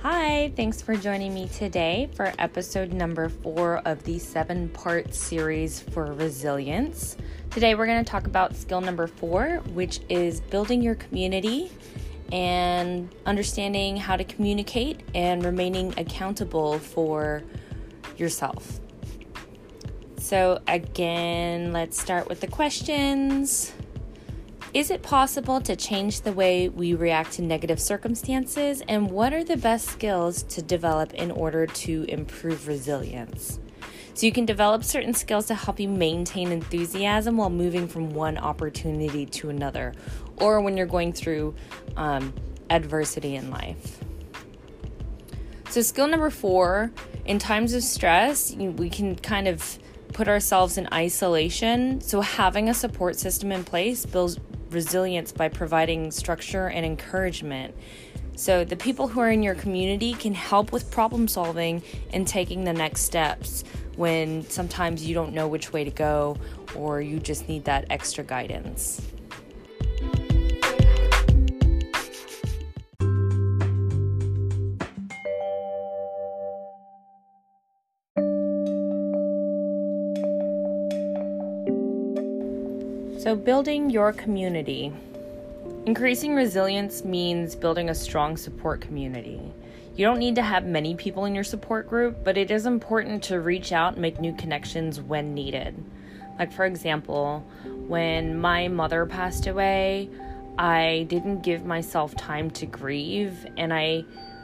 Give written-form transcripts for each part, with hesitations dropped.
Hi, thanks for joining me today for episode number 4 of the 7-part series for resilience. Today we're going to talk about skill number 4, which is building your community and understanding how to communicate and remaining accountable for yourself. So again, let's start with the questions. Is it possible to change the way we react to negative circumstances? And what are the best skills to develop in order to improve resilience? So you can develop certain skills to help you maintain enthusiasm while moving from one opportunity to another, or when you're going through adversity in life. So skill number 4, in times of stress, we can kind of put ourselves in isolation. So having a support system in place builds resilience by providing structure and encouragement. So the people who are in your community can help with problem solving and taking the next steps when sometimes you don't know which way to go or you just need that extra guidance. So building your community. Increasing resilience means building a strong support community. You don't need to have many people in your support group, but it is important to reach out and make new connections when needed. Like for example, when my mother passed away, I didn't give myself time to grieve, and I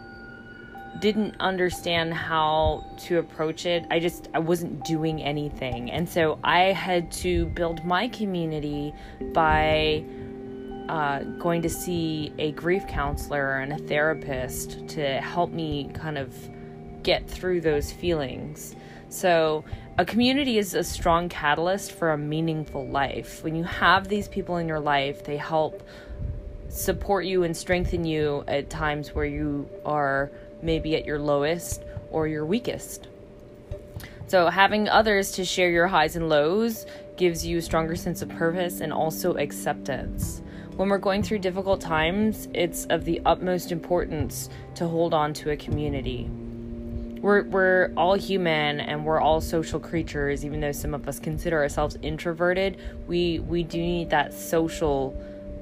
didn't understand how to approach it. I wasn't doing anything. And so I had to build my community by going to see a grief counselor and a therapist to help me kind of get through those feelings. So a community is a strong catalyst for a meaningful life. When you have these people in your life, they help support you and strengthen you at times where you are maybe at your lowest or your weakest. So having others to share your highs and lows gives you a stronger sense of purpose and also acceptance. When we're going through difficult times, it's of the utmost importance to hold on to a community. We're all human and we're all social creatures. Even though some of us consider ourselves introverted, we do need that social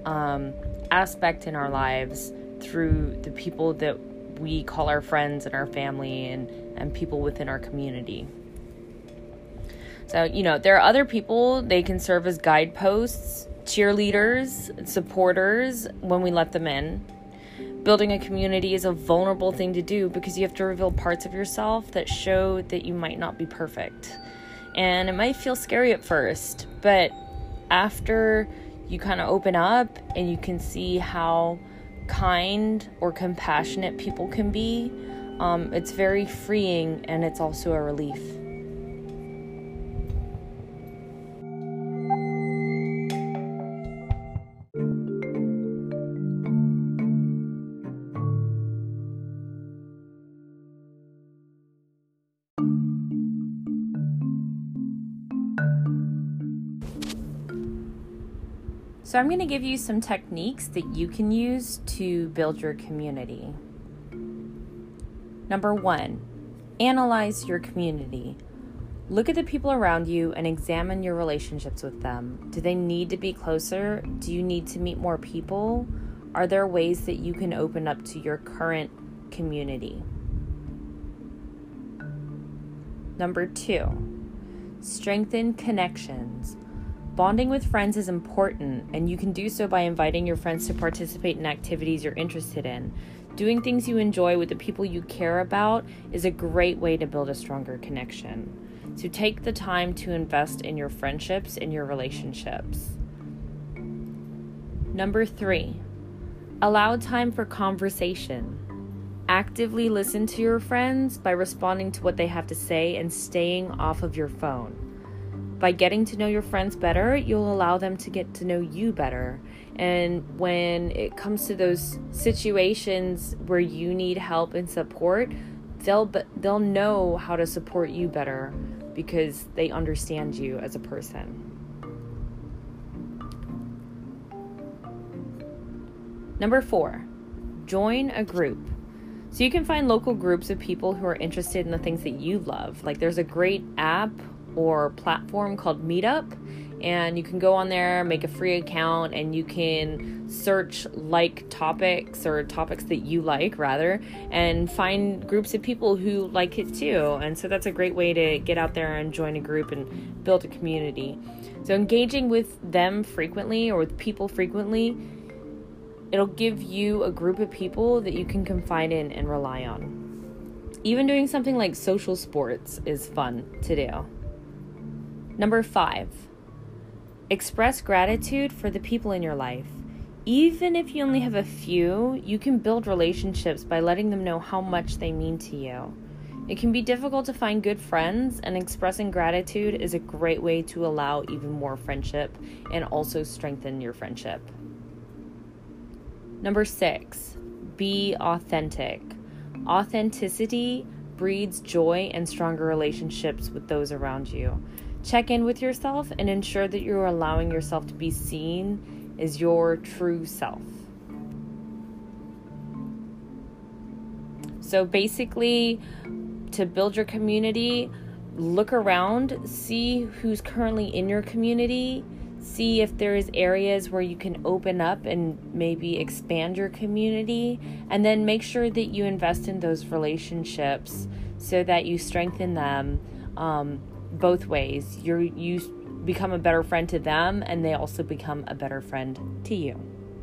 aspect in our lives through the people that we call our friends and our family and people within our community. So, there are other people. They can serve as guideposts, cheerleaders, supporters when we let them in. Building a community is a vulnerable thing to do because you have to reveal parts of yourself that show that you might not be perfect. And it might feel scary at first, but after you kind of open up and you can see how kind or compassionate people can be, it's very freeing, and it's also a relief. So I'm going to give you some techniques that you can use to build your community. Number 1, analyze your community. Look at the people around you and examine your relationships with them. Do they need to be closer? Do you need to meet more people? Are there ways that you can open up to your current community? Number 2, strengthen connections. Bonding with friends is important, and you can do so by inviting your friends to participate in activities you're interested in. Doing things you enjoy with the people you care about is a great way to build a stronger connection. So take the time to invest in your friendships and your relationships. Number 3, allow time for conversation. Actively listen to your friends by responding to what they have to say and staying off of your phone. By getting to know your friends better, you'll allow them to get to know you better. And when it comes to those situations where you need help and support, they'll know how to support you better because they understand you as a person. Number 4, join a group. So you can find local groups of people who are interested in the things that you love. Like there's a great app or platform called Meetup, and you can go on there, make a free account, and you can search topics or topics that you like rather, and find groups of people who like it too. And so that's a great way to get out there and join a group and build a community. So engaging with them frequently or with people frequently, it'll give you a group of people that you can confide in and rely on. Even doing something like social sports is fun to do. Number 5, express gratitude for the people in your life. Even if you only have a few, you can build relationships by letting them know how much they mean to you. It can be difficult to find good friends, and expressing gratitude is a great way to allow even more friendship and also strengthen your friendship. Number 6, be authentic. Authenticity breeds joy and stronger relationships with those around you. Check in with yourself and ensure that you're allowing yourself to be seen as your true self. So basically, to build your community, look around, see who's currently in your community, see if there's areas where you can open up and maybe expand your community, and then make sure that you invest in those relationships so that you strengthen them both ways. You become a better friend to them, and they also become a better friend to you.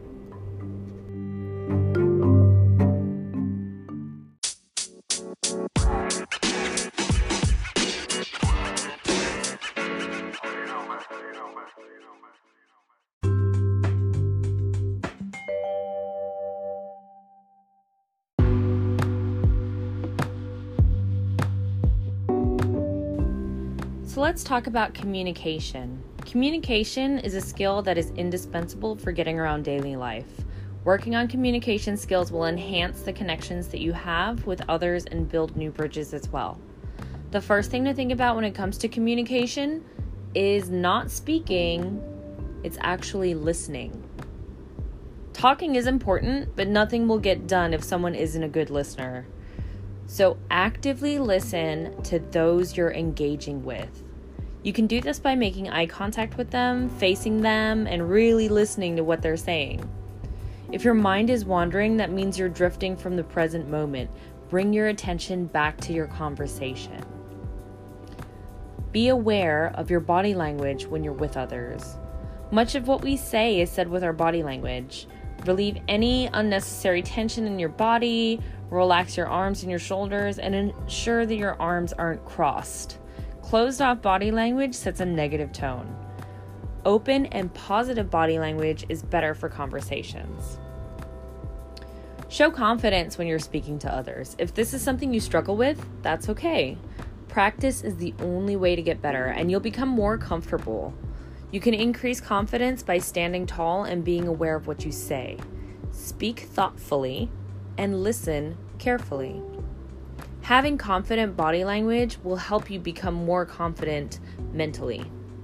So let's talk about communication. Communication is a skill that is indispensable for getting around daily life. Working on communication skills will enhance the connections that you have with others and build new bridges as well. The first thing to think about when it comes to communication is not speaking, it's actually listening. Talking is important, but nothing will get done if someone isn't a good listener. So actively listen to those you're engaging with. You can do this by making eye contact with them, facing them, and really listening to what they're saying. If your mind is wandering, that means you're drifting from the present moment. Bring your attention back to your conversation. Be aware of your body language when you're with others. Much of what we say is said with our body language. Relieve any unnecessary tension in your body, relax your arms and your shoulders, and ensure that your arms aren't crossed. Closed off body language sets a negative tone. Open and positive body language is better for conversations. Show confidence when you're speaking to others. If this is something you struggle with, that's okay. Practice is the only way to get better, and you'll become more comfortable. You can increase confidence by standing tall and being aware of what you say. Speak thoughtfully and listen carefully. Having confident body language will help you become more confident mentally.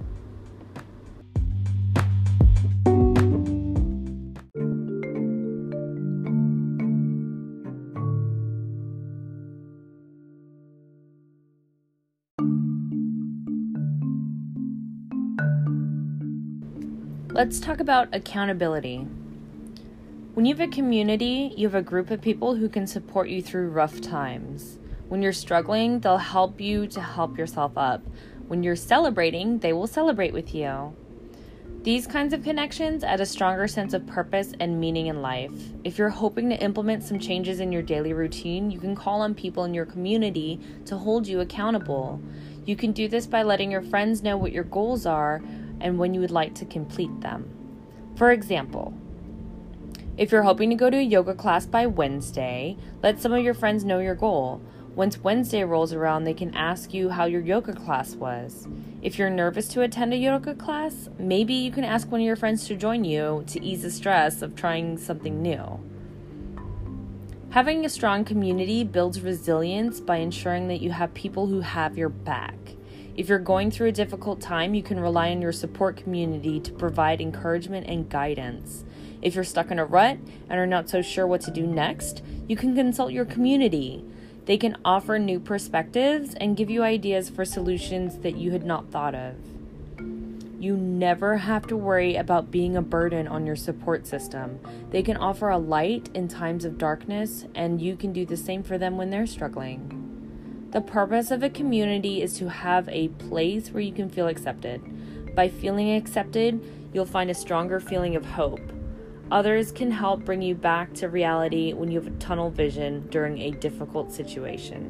Let's talk about accountability. When you have a community, you have a group of people who can support you through rough times. When you're struggling, they'll help you to help yourself up. When you're celebrating, they will celebrate with you. These kinds of connections add a stronger sense of purpose and meaning in life. If you're hoping to implement some changes in your daily routine, you can call on people in your community to hold you accountable. You can do this by letting your friends know what your goals are and when you would like to complete them. For example, if you're hoping to go to a yoga class by Wednesday, let some of your friends know your goal. Once Wednesday rolls around, they can ask you how your yoga class was. If you're nervous to attend a yoga class, maybe you can ask one of your friends to join you to ease the stress of trying something new. Having a strong community builds resilience by ensuring that you have people who have your back. If you're going through a difficult time, you can rely on your support community to provide encouragement and guidance. If you're stuck in a rut and are not so sure what to do next, you can consult your community. They can offer new perspectives and give you ideas for solutions that you had not thought of. You never have to worry about being a burden on your support system. They can offer a light in times of darkness, and you can do the same for them when they're struggling. The purpose of a community is to have a place where you can feel accepted. By feeling accepted, you'll find a stronger feeling of hope. Others can help bring you back to reality when you have a tunnel vision during a difficult situation.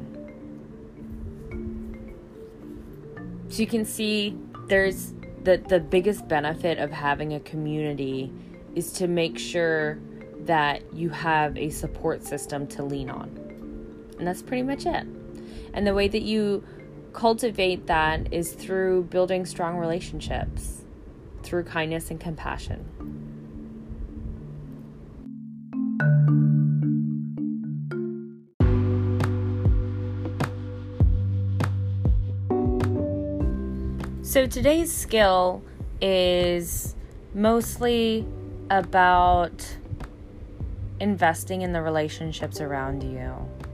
So you can see there's the biggest benefit of having a community is to make sure that you have a support system to lean on. And that's pretty much it. And the way that you cultivate that is through building strong relationships, through kindness and compassion. So today's skill is mostly about investing in the relationships around you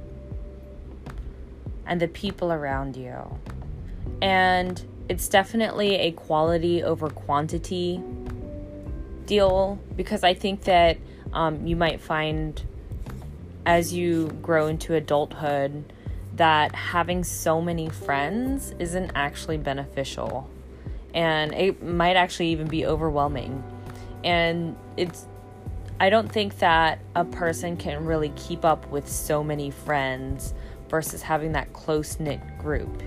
and the people around you. And it's definitely a quality over quantity deal, because I think that you might find as you grow into adulthood that having so many friends isn't actually beneficial, and it might actually even be overwhelming. And I don't think that a person can really keep up with so many friends versus having that close-knit group,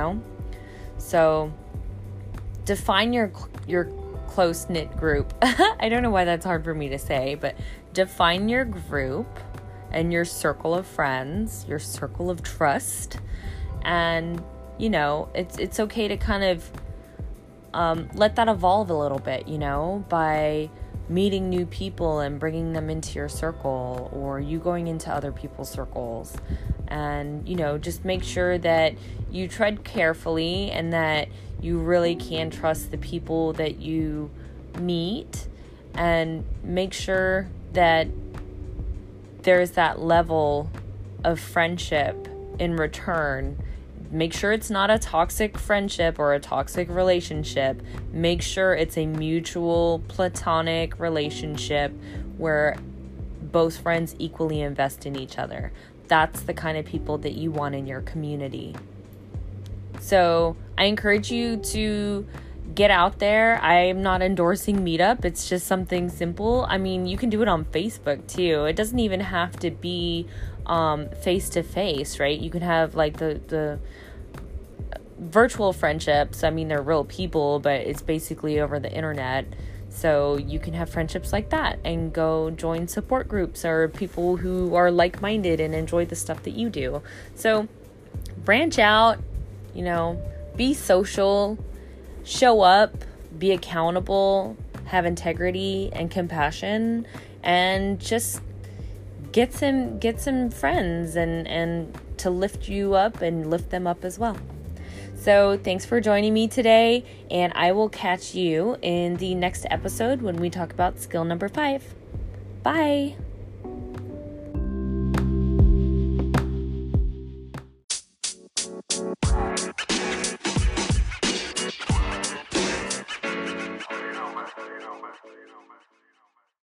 So define your close-knit group. I don't know why that's hard for me to say, but define your group and your circle of friends, your circle of trust. And, it's okay to kind of let that evolve a little bit, by meeting new people and bringing them into your circle, or you going into other people's circles. And, just make sure that you tread carefully and that you really can trust the people that you meet, and make sure that there's that level of friendship in return. Make sure it's not a toxic friendship or a toxic relationship. Make sure it's a mutual platonic relationship where both friends equally invest in each other. That's the kind of people that you want in your community. So I encourage you to get out there. I'm not endorsing Meetup. It's just something simple. I mean, you can do it on Facebook too. It doesn't even have to be face-to-face, right? You can have like the virtual friendships. I mean, they're real people, but it's basically over the internet. So you can have friendships like that and go join support groups or people who are like-minded and enjoy the stuff that you do. So branch out, be social, show up, be accountable, have integrity and compassion, and just get some friends and to lift you up and lift them up as well. So thanks for joining me today, and I will catch you in the next episode when we talk about skill number 5. Bye.